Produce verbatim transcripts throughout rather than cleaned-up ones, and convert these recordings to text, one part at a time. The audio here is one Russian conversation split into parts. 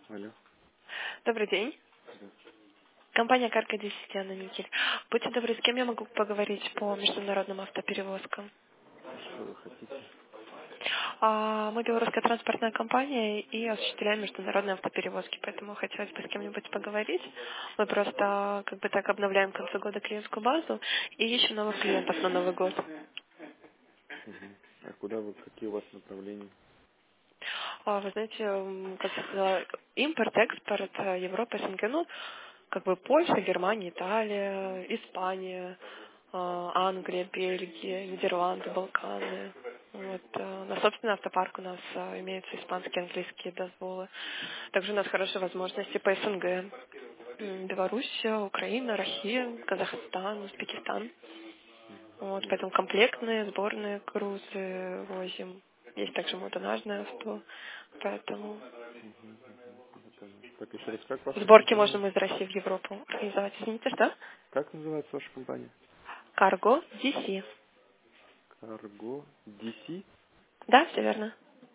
Алло. Добрый день. Компания Карка десять, Анна Никель. Будьте добры, с кем я могу поговорить по международным автоперевозкам? Что вы хотите? А, мы белорусская транспортная компания и осуществляем международные автоперевозки, поэтому хотелось бы с кем-нибудь поговорить. Мы просто как бы так обновляем к концу года клиентскую базу и ищем новых клиентов на Новый год. Угу. А куда вы, какие у вас направления? А, Вы знаете, м, как я сказала, импорт, экспорт, э, Европа, СНГ, ну, как бы Польша, Германия, Италия, Испания, э, Англия, Бельгия, Нидерланды, Балканы. Вот, э, на собственный автопарк у нас э, имеются испанские, английские дозволы. Также у нас хорошие возможности по СНГ. М, Беларусь, Украина, Россия, Казахстан, Узбекистан. Вот, поэтому комплектные, сборные грузы возим. Есть также мотонажное авто. Поэтому Угу, угу. Я понял. Так, еще раз, как ваша сборки компания? можем из России в Европу организовать. Извините, что? Как называется ваша компания? Карго ди си. Cargo ди си? Да, все верно.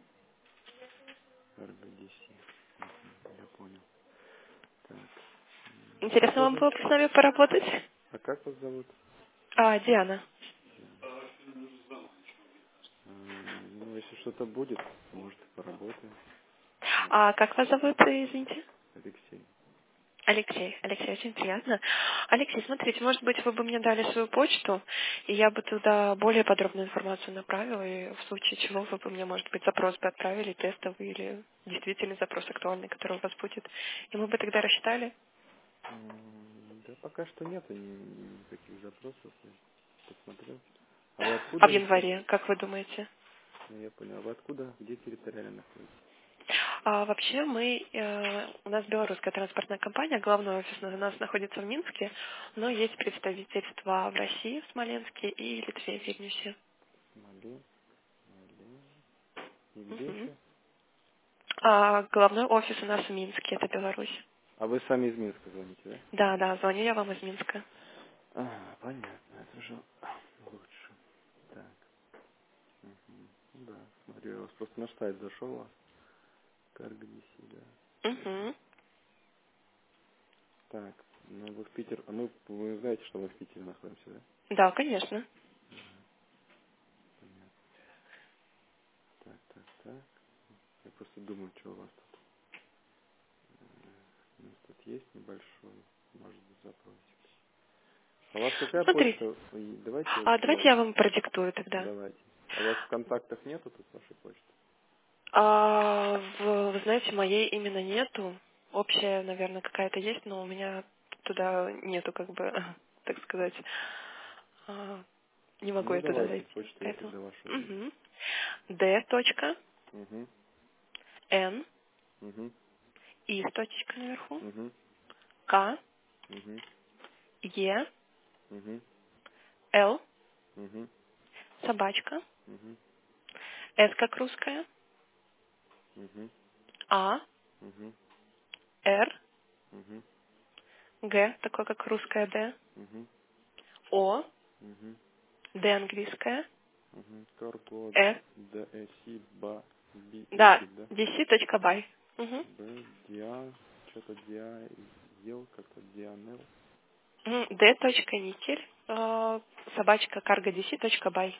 Cargo ди си. Угу, я понял. Так. м, Как Интересно вас вам зовут? было бы с нами поработать? А как вас зовут? А, Диана. Диана. М, Ну, если что-то будет, может, поработаем. А как вас зовут, извините? Алексей. Алексей. Алексей, очень приятно. Алексей, смотрите, может быть, вы бы мне дали свою почту, и я бы туда более подробную информацию направила, и в случае чего вы бы мне, может быть, запрос бы отправили, тестовый или действительно запрос актуальный, который у вас будет, и мы бы тогда рассчитали. М, Да пока что нет ни- никаких запросов. Я посмотрел. А вы А в откуда? январе, как вы думаете? Ну, я понял. А вы откуда? Где территориально находитесь? А вообще мы, э, у нас белорусская транспортная компания, главный офис у нас находится в Минске, но есть представительства в России, в Смоленске и Литве, в Вильнюсе. Малин, Малин. И где Мгм. еще? А главной офис у нас в Минске, это Беларусь. А вы сами из Минска звоните, да? Да, да, звоню я вам из Минска. А, понятно, это уже лучше. Так, мгм. Ну да, смотрю, я вас просто на сайт зашел у вас. Каргниси, да. Угу. Так, ну вы в Питер, а мы, вы знаете, что мы в Питере находимся, да? Да, конечно. Понятно. Так, так, так. Я просто думаю, что у вас тут. У нас тут есть небольшой, может быть, запросик. А у вас какая Смотрите, почта? И давайте а лучше давайте я... я вам продиктую тогда. Давайте. А у вас в контактах нету тут вашей почты? А, в- вы знаете, моей именно нету. Общая, наверное, какая-то есть, но у меня туда нету, как бы, так сказать. А, не могу Ну, я туда давайте, зайти. почту я Поэтому. тогда вашу введу. Угу. Д. Точка. Угу, Н. угу, И с точечкой наверху. угу, К. угу, Е. угу, Л. угу, Собачка. угу, С как русская. угу, А. угу, Р. угу, Г. Такое как русская Д. угу, О. угу, Д английская. угу. Карго Э. ДСИ Ба Би Да. Никель, да? dc.by. Угу. Б Диа, что-то Диа Ел, как-то Дианел. Д. Никель. э, Собачка cargodc.by.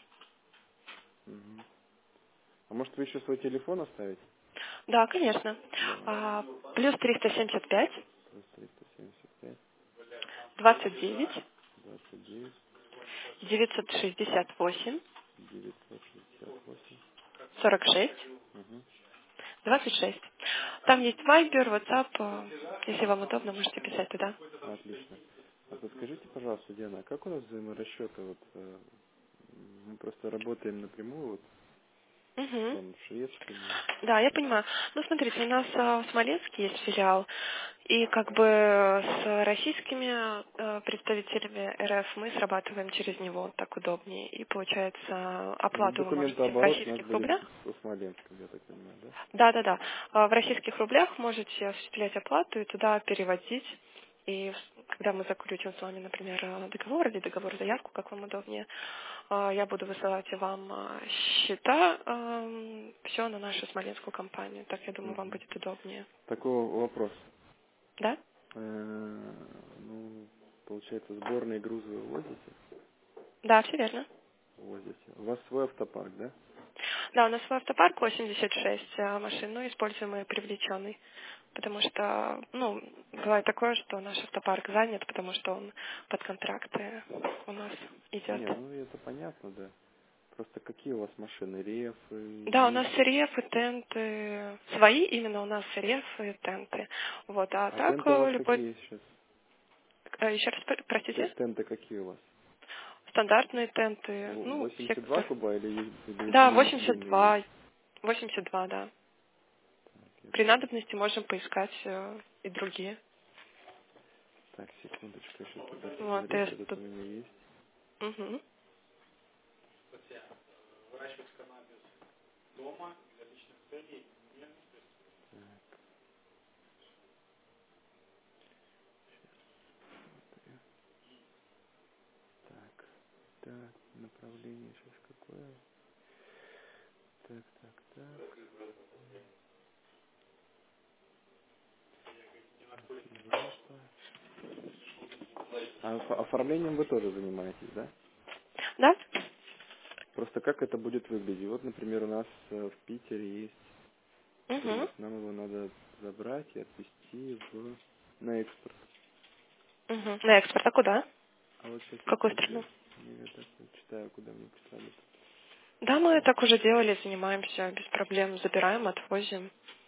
Угу. А может вы еще свой телефон оставите? Да, конечно. Давайте. А, плюс триста семьдесят пять, Плюс триста семьдесят пять, двадцать девять, двадцать девять, девятьсот шестьдесят восемь, девятьсот шестьдесят восемь. сорок шесть, Угу. двадцать шесть. Там есть Viber, WhatsApp. э, Если вам удобно, можете писать туда. Отлично. А подскажите, пожалуйста, Диана, а как у нас взаиморасчеты? Вот, э, мы просто работаем напрямую вот, Угу. там, с шведскими. Да, я понимаю. Ну, смотрите, у нас э, в Смоленске есть филиал, и как бы с российскими э, представителями РФ мы срабатываем через него, так удобнее. И получается, Ну, оплату вы можете в документооборот у нас российских будет рублях. со Смоленском, я так понимаю, да? Да, да, да. А В российских рублях можете осуществлять оплату и туда переводить И в- когда мы заключим с вами, например, э, договор или договор-заявку, как вам удобнее, э, я буду высылать вам э, счета, все на нашу смоленскую компанию. Так, я думаю, вам Мгм. будет удобнее. Такой вопрос. Да? Э, ну, получается, сборные грузы вы возите? Да, все верно. Возите. У вас свой автопарк, да? Да, у нас свой автопарк восемьдесят шесть э, машин, но используемый привлеченный. Потому что, ну, бывает такое, что наш автопарк занят, потому что он под контракты у нас идет. Не, ну это понятно, да. Просто какие у вас машины? Рефы, Да, у нас Нивы? рефы, тенты, свои именно у нас рефы, тенты. Вот, а А так тенты у э, вас любой... какие сейчас? э, Еще раз, пр- Т- простите? Тенты какие у вас? Стандартные тенты, В- ну, все восемьдесят два как... куба или, есть- или Да, длин- восемьдесят длинные есть? два, восемьдесят два, да. Так, я При понял. надобности можем поискать э, и другие. Так, секундочку, я сейчас тогда Вот, посмотрю, то что есть тут у тут... меня есть. Мгм. Так, смотрю. Так, так, направление сейчас какое? Так, так, так. Европа. А оф- оформлением вы тоже занимаетесь, да? Да? Просто как это будет выглядеть? Вот, например, у нас э, в Питере есть груз. Угу. Нам его надо забрать и отвезти в... на экспорт. Угу. На экспорт, а куда? А вот сейчас В я какую смотрю. страну? Я так вот читаю, куда мне писали. Да, мы так уже делали, занимаемся без проблем, забираем, отвозим.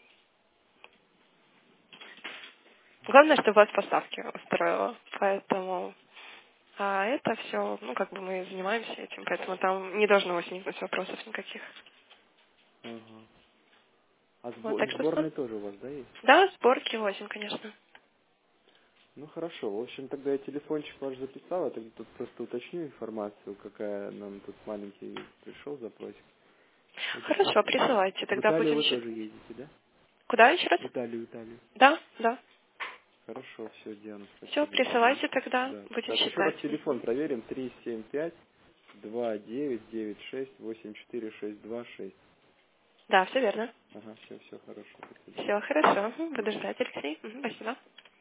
Главное, чтобы вас поставки устроило, поэтому а это все, ну, как бы мы занимаемся этим, поэтому там не должно возникнуть вопросов никаких. Ага. А Вот, сбо- так что, смо- сборные тоже у вас, да, есть? да, сборки возим, конечно. Ну хорошо, в общем, тогда я телефончик ваш записал, я тогда тут просто уточню информацию, какая нам тут маленький пришел запросик. Будет Хорошо, отвечать. присылайте, В тогда Италию будем вы считать. тоже едете, да? Куда еще раз? В Италию, Италию. Да, да. Хорошо, все, Диана, Все, спасибо тогда. присылайте тогда, Да. будем Так, еще раз считать. телефон Мгм. проверим. три семь пять два девять девять шесть восемь четыре шесть два шесть. Да, все верно. Ага, все, все хорошо. До свидания. Все хорошо. Мгм. Буду Мгм. ждать, Алексей. Мгм. Спасибо.